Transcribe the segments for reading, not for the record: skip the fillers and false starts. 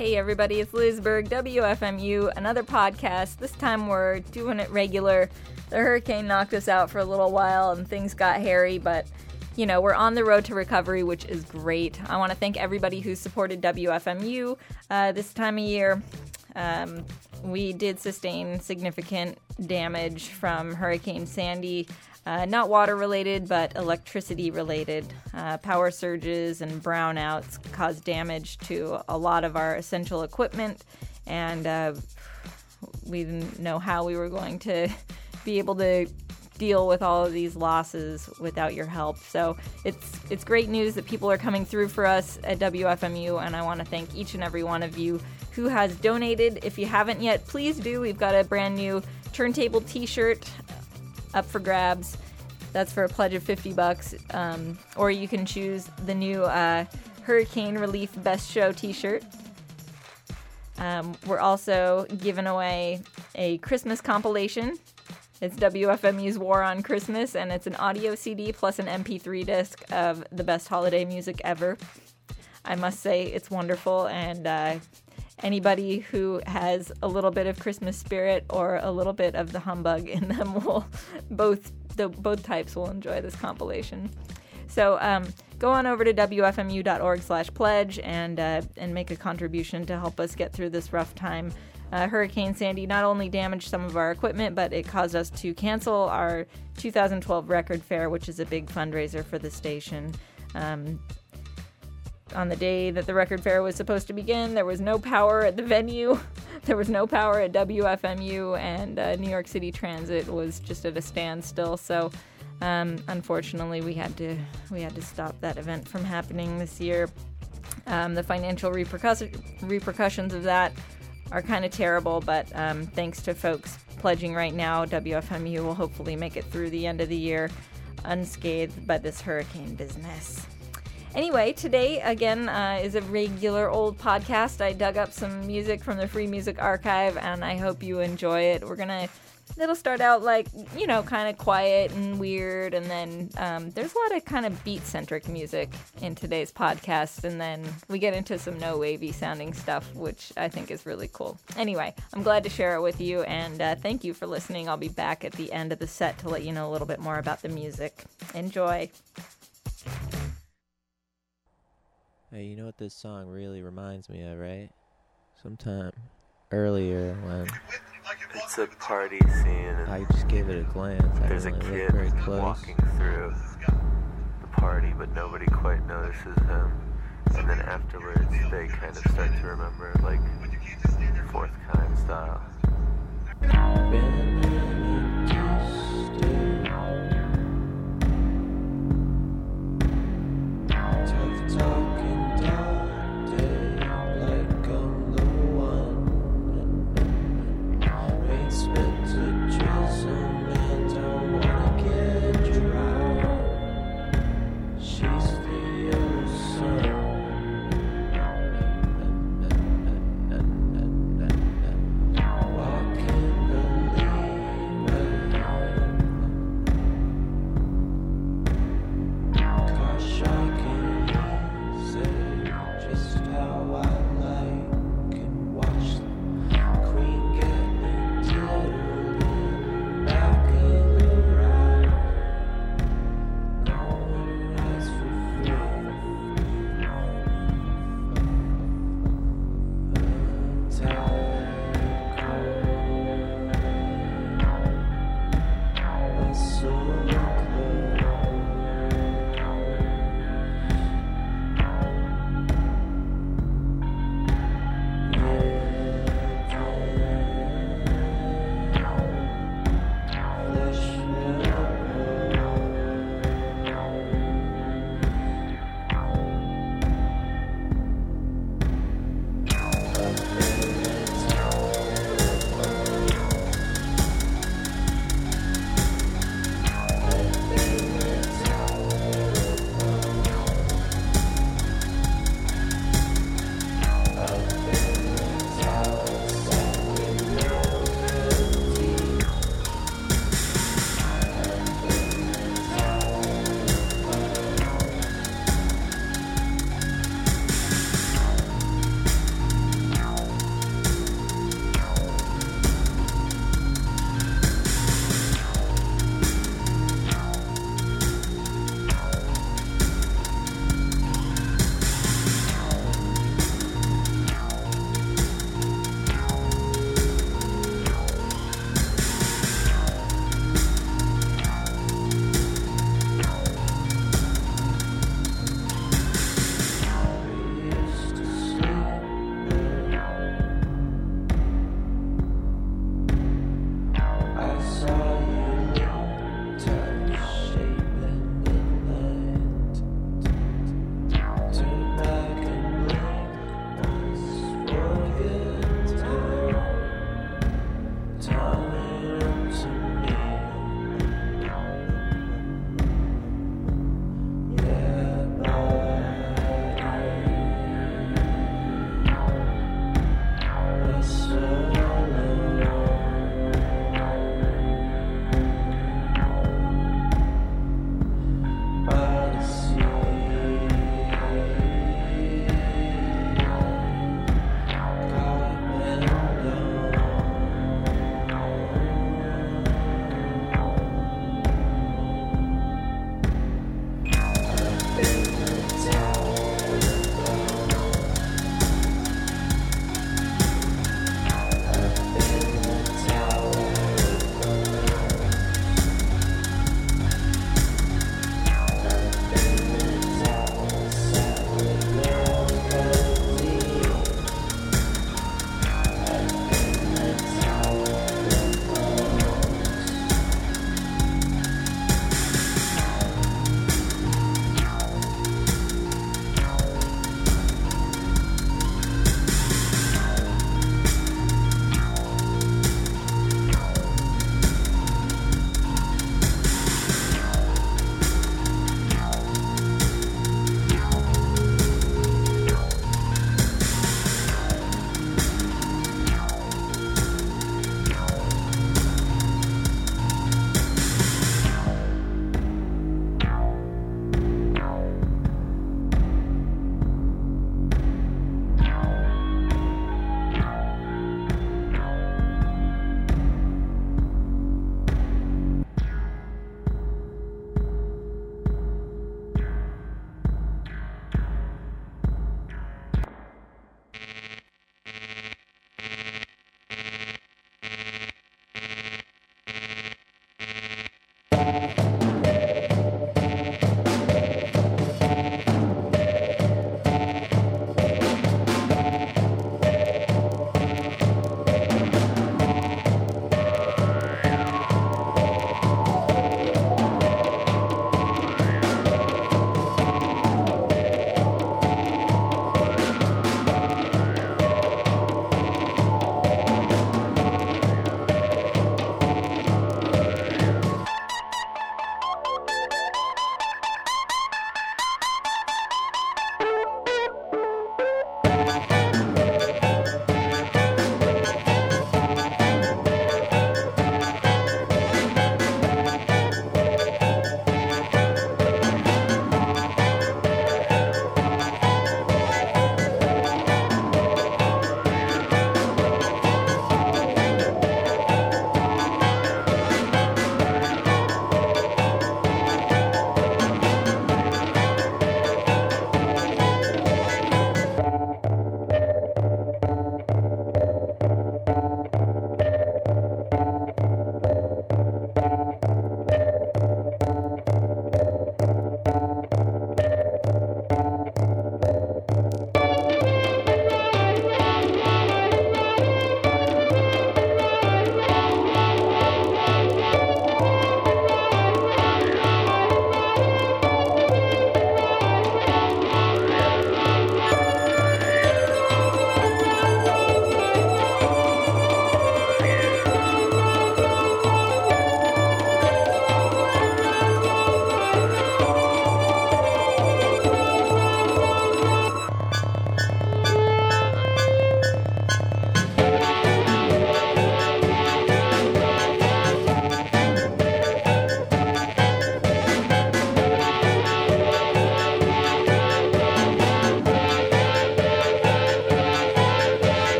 Hey everybody, it's Lizberg, WFMU, another podcast. This time we're doing it regular. The hurricane knocked us out for a little while and things got hairy, but you know, we're on the road to recovery, which is great. I want to thank everybody who supported WFMU this time of year. We did sustain significant damage from Hurricane Sandy. Not water related, but electricity related. Power surges and brownouts caused damage to a lot of our essential equipment, and we didn't know how we were going to be able to deal with all of these losses without your help. So it's great news that people are coming through for us at WFMU, and I want to thank each and every one of you who has donated. If you haven't yet, please do. We've got a brand new turntable t-shirt up for grabs. That's for a pledge of $50. Or you can choose the new Hurricane Relief Best Show t-shirt. We're also giving away a Christmas compilation. It's WFMU's War on Christmas, and it's an audio CD plus an MP3 disc of the best holiday music ever. I must say it's wonderful, and anybody who has a little bit of Christmas spirit or a little bit of the humbug in them will both types will enjoy this compilation. So go on over to wfmu.org/pledge and make a contribution to help us get through this rough time. Hurricane Sandy not only damaged some of our equipment, but it caused us to cancel our 2012 record fair, which is a big fundraiser for the station. On the day that the record fair was supposed to begin, there was no power at the venue. There was no power at WFMU, and New York City Transit was just at a standstill. So, unfortunately, we had to stop that event from happening this year. The financial repercussions of that are kind of terrible, but thanks to folks pledging right now, WFMU will hopefully make it through the end of the year unscathed by this hurricane business. Anyway, today, again, is a regular old podcast. I dug up some music from the Free Music Archive, and I hope you enjoy it. It'll start out like, you know, kind of quiet and weird, and then there's a lot of kind of beat-centric music in today's podcast, and then we get into some no-wavy sounding stuff, which I think is really cool. Anyway, I'm glad to share it with you, and thank you for listening. I'll be back at the end of the set to let you know a little bit more about the music. Enjoy. Hey, you know what this song really reminds me of, right? Sometime earlier when it's a party scene and I just gave it a glance. there's a kid very close. walking through the party, but nobody quite notices him. And then afterwards, they kind of start to remember, like, Fourth Kind style.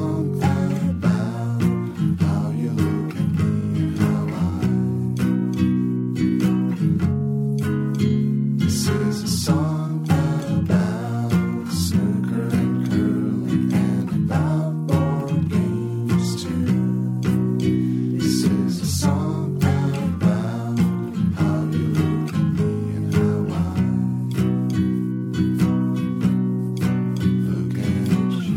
song about how you look at me and how this is a song about snooker and curling and about board games too. This is a song about how you look at me and how I look at you.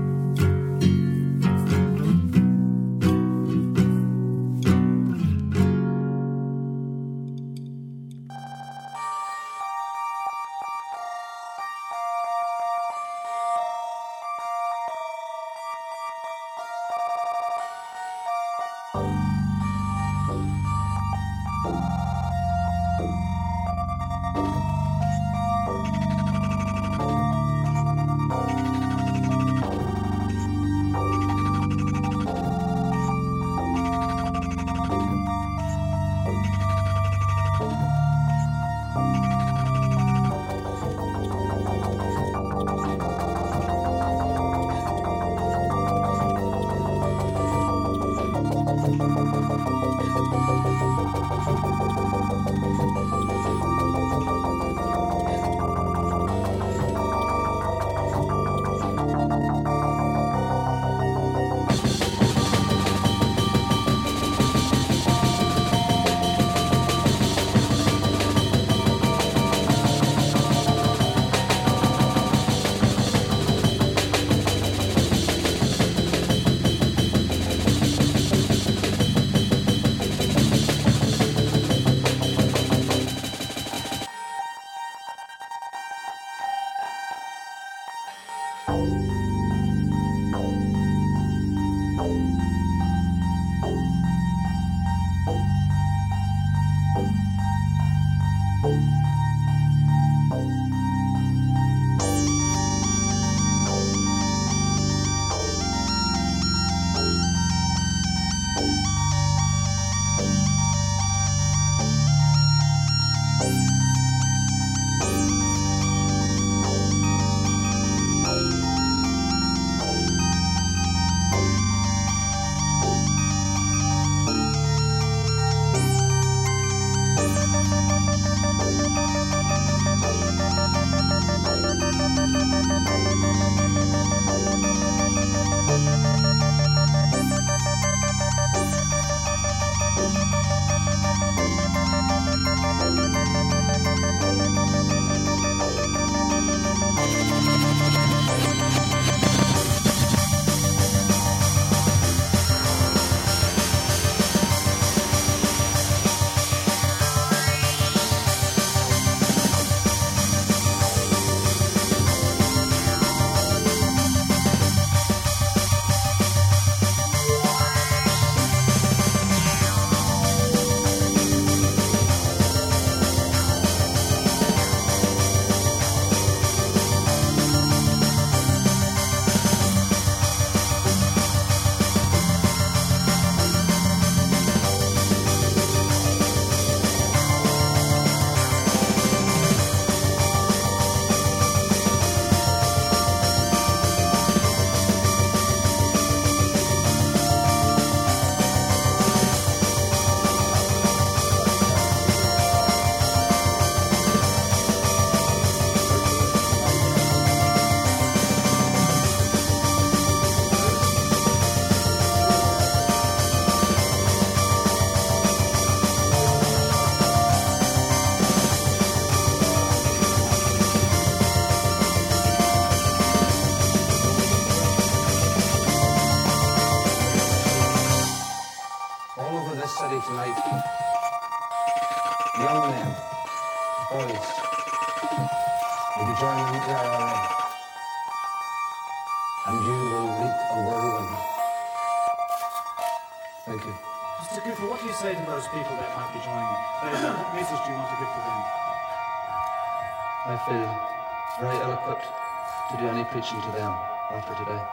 I feel very ill-equipped to do any preaching to them after today.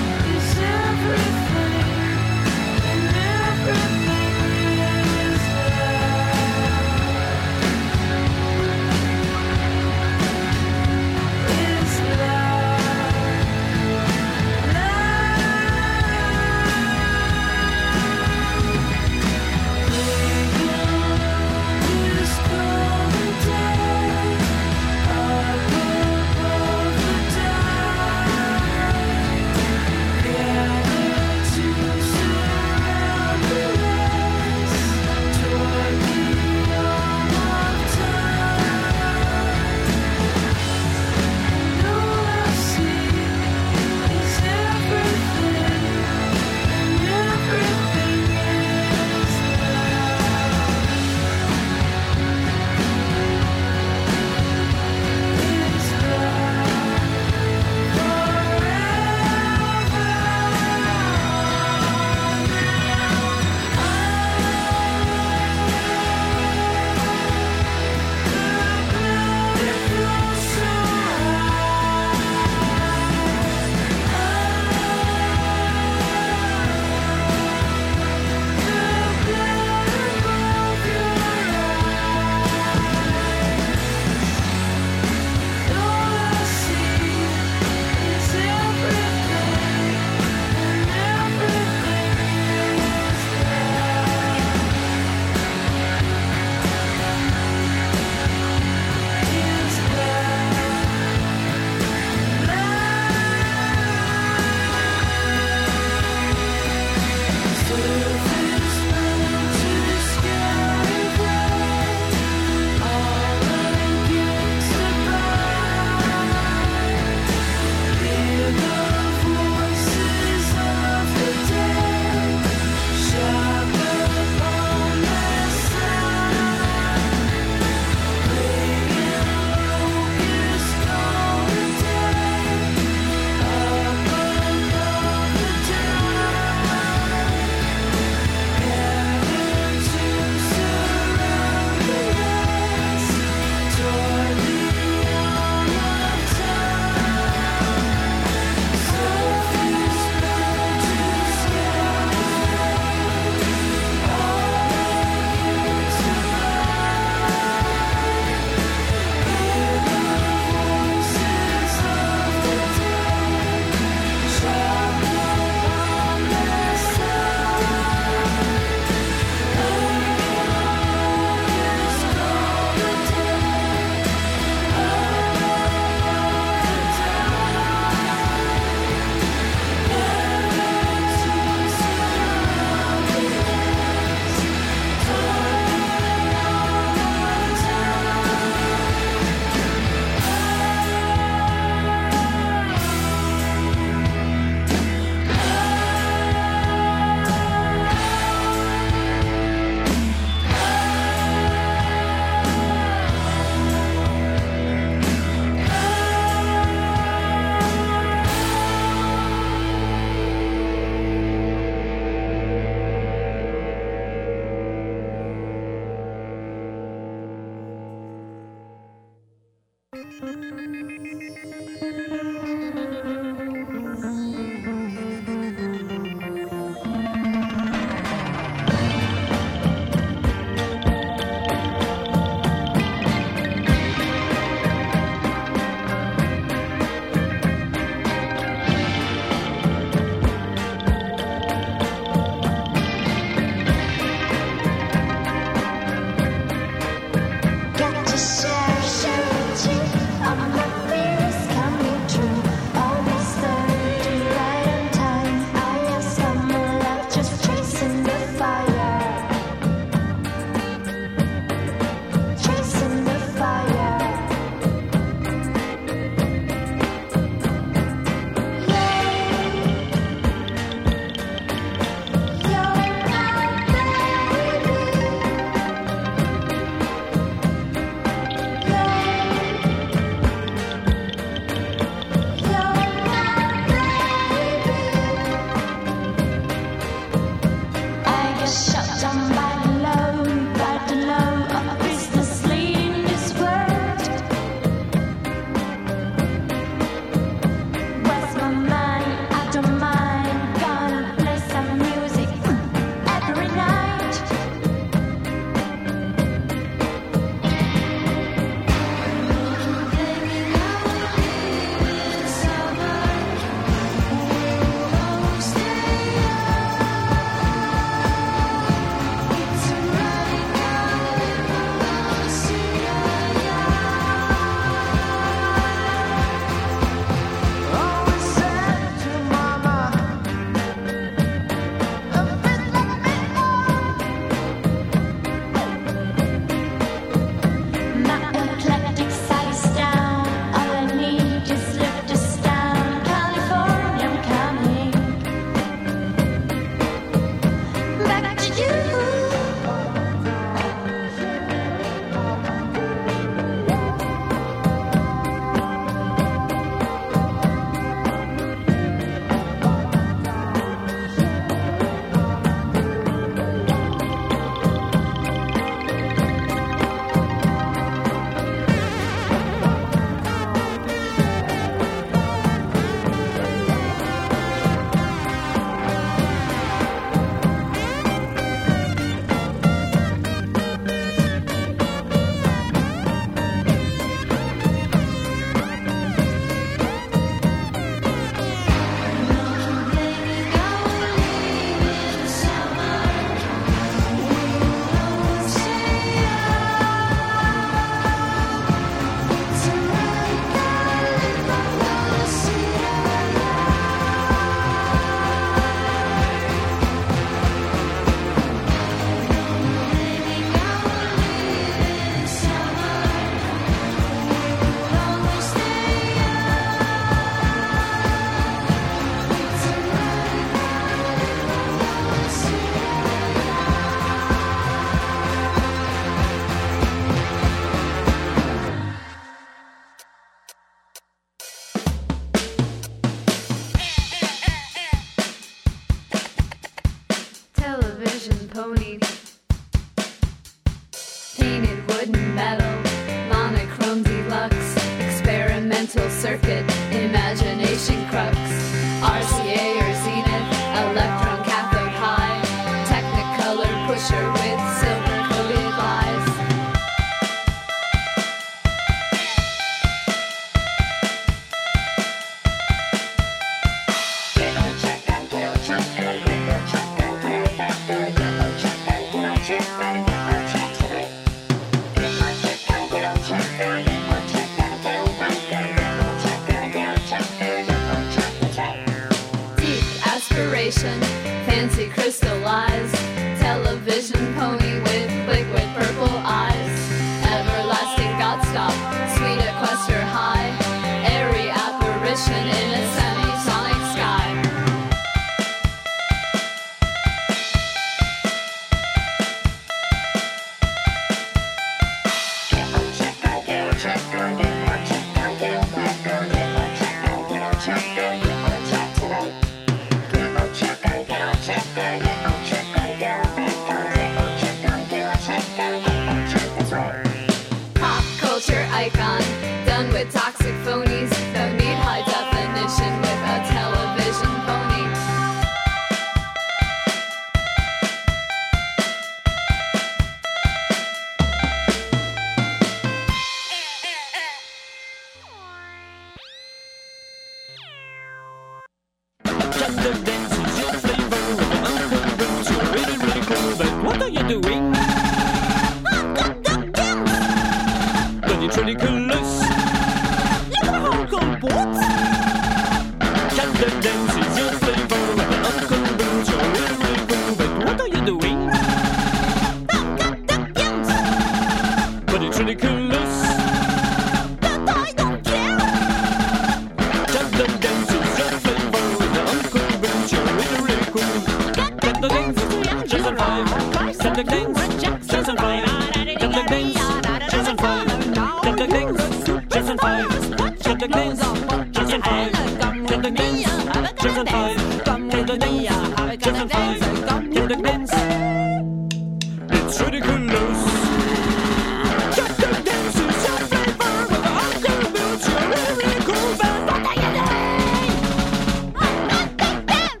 but it's ridiculous. But I don't care. Just the dance is the flavor with the Uncle Ben's. You're really cool. Get the dance, just on five. Get the dance, just on five. Get the dance, just on five. Get the dance, just on five. Get the dance, just on five. Get the dance, just on five. Get the dance, just on five. Get the dance. It's ridiculous. Get the dance is your flavor with the Uncle Ben's. You're really cool, but what are you doing? I'm not the dance.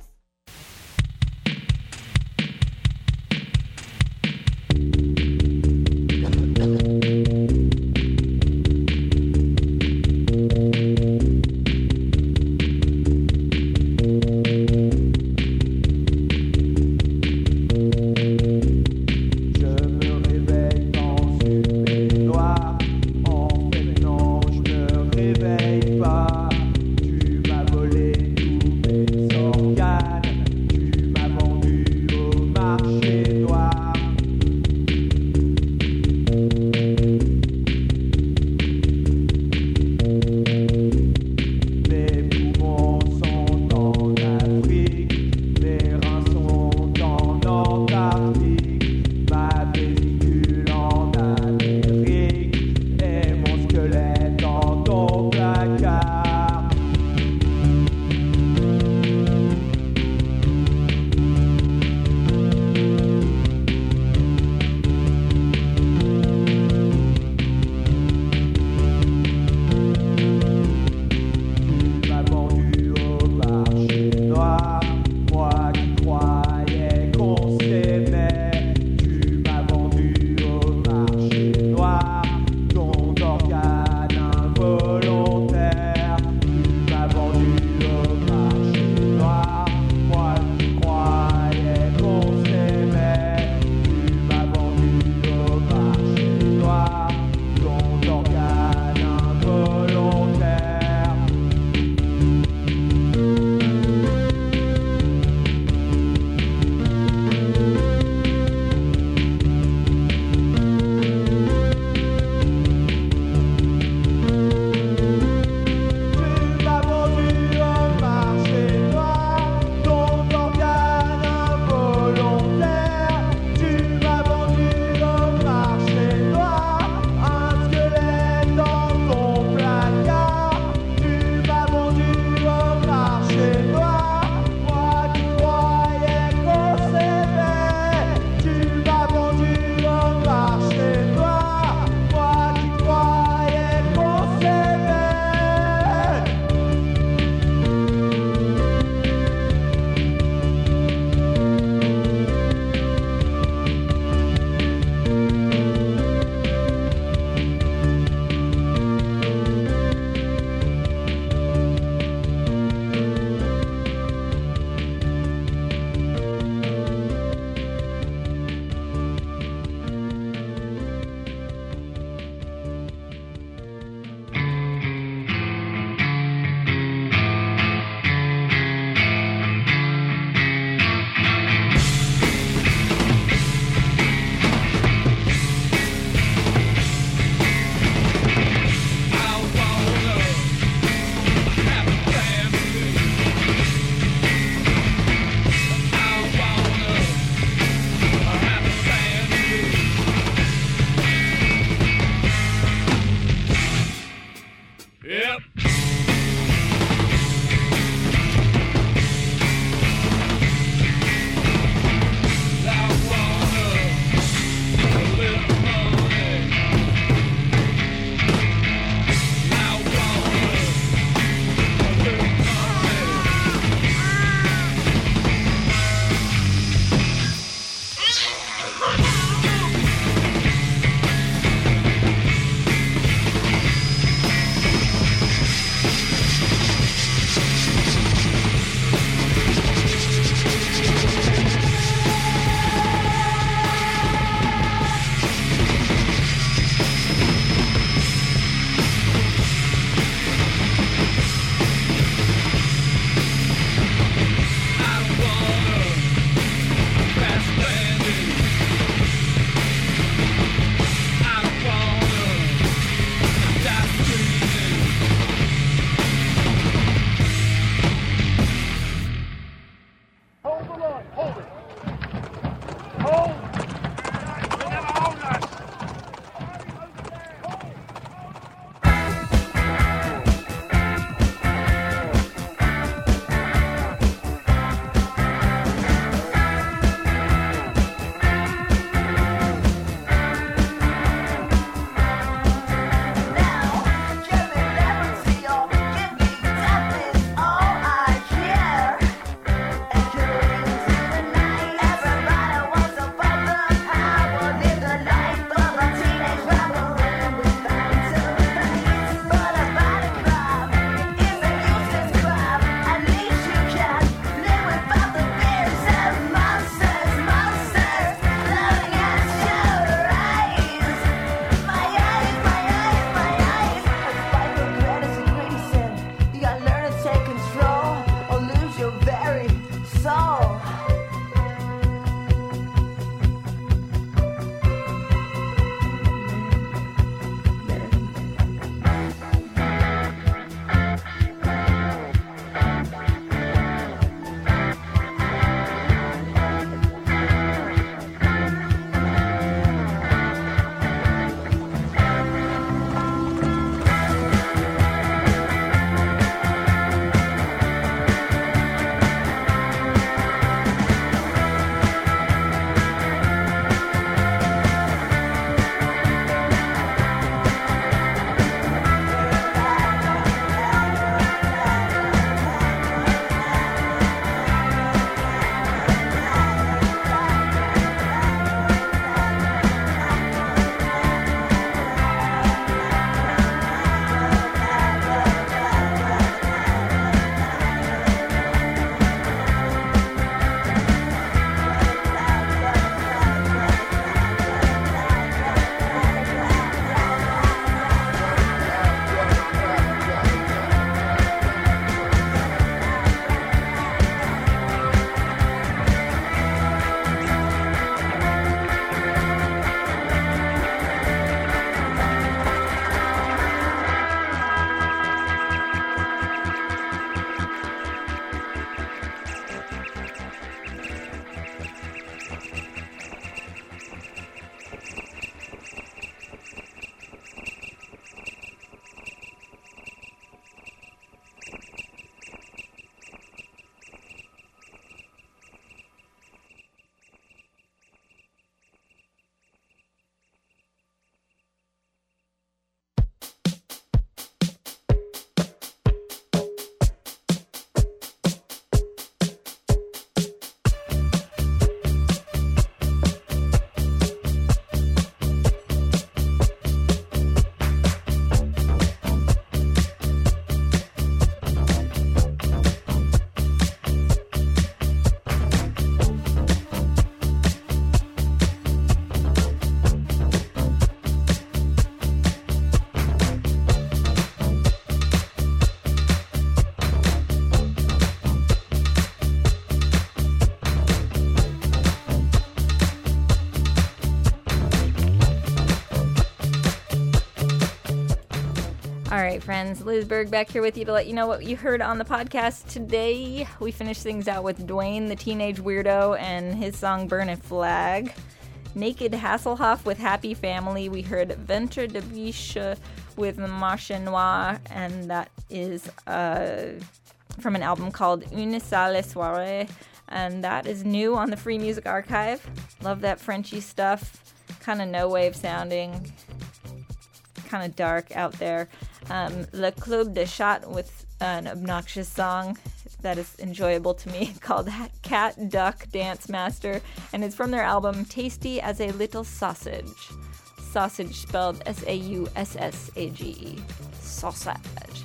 All right, friends, Liz Berg back here with you to let you know what you heard on the podcast today. We finished things out with Dwayne, the Teenage Weirdo, and his song Burn a Flag. Naked Hasselhoff with Happy Family. We heard Ventre de Biche with Marche Noire, and that is from an album called Une Sale Soirée, and that is new on the Free Music Archive. Love that Frenchy stuff. Kind of no-wave sounding. Kind of dark out there. Le Club de Chat with an obnoxious song that is enjoyable to me called Cat Duck Dance Master, and it's from their album Tasty as a Little Sausage. Sausage spelled S-A-U-S-S-A-G-E. Sausage.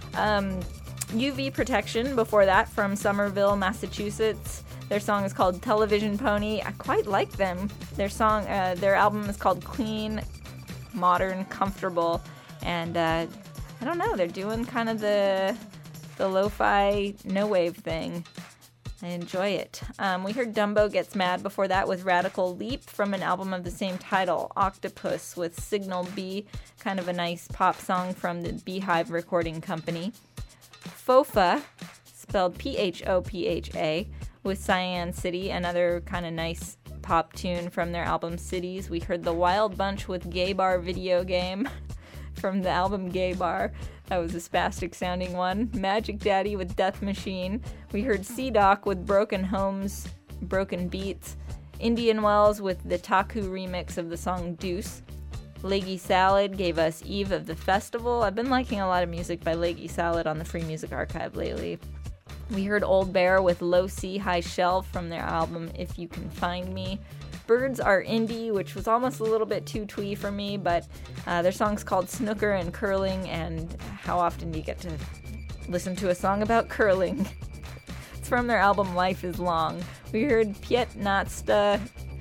UV Protection before that from Somerville, Massachusetts. Their song is called Television Pony. I quite like them. Their album is called Clean, Modern, Comfortable, and I don't know, they're doing kind of the lo-fi no-wave thing. I enjoy it. We heard Dumbo Gets Mad before that with Radical Leap from an album of the same title, Octopus with Signal B, kind of a nice pop song from the Beehive Recording Company. Fofa, spelled P-H-O-P-H-A, with Cyan City, another kind of nice pop tune from their album Cities. We heard The Wild Bunch with Gay Bar Video Game from the album Gay Bar. That was a spastic sounding one. Magic Daddy with Death Machine. We heard C-Doc with Broken Homes, Broken Beats. Indian Wells with the Taku remix of the song Deuce. Leggy Salad gave us Eve of the Festival. I've been liking a lot of music by Leggy Salad on the Free Music Archive lately. We heard Old Bear with Low C High Shelf from their album If You Can Find Me. Birds Are Indie, which was almost a little bit too twee for me, but their song's called Snooker and Curling, and how often do you get to listen to a song about curling? It's from their album Life is Long. We heard Pietnatska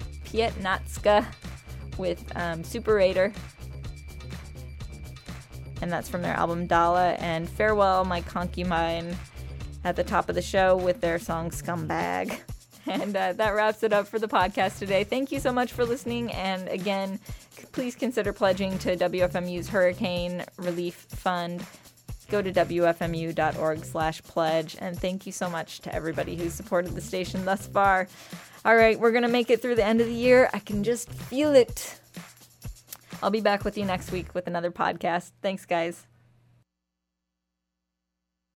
with Superator, and that's from their album Dala, and Farewell My Concubine at the top of the show with their song Scumbag. And that wraps it up for the podcast today. Thank you so much for listening. And again, please consider pledging to WFMU's Hurricane Relief Fund. Go to WFMU.org/pledge. And thank you so much to everybody who's supported the station thus far. All right, we're going to make it through the end of the year. I can just feel it. I'll be back with you next week with another podcast. Thanks, guys.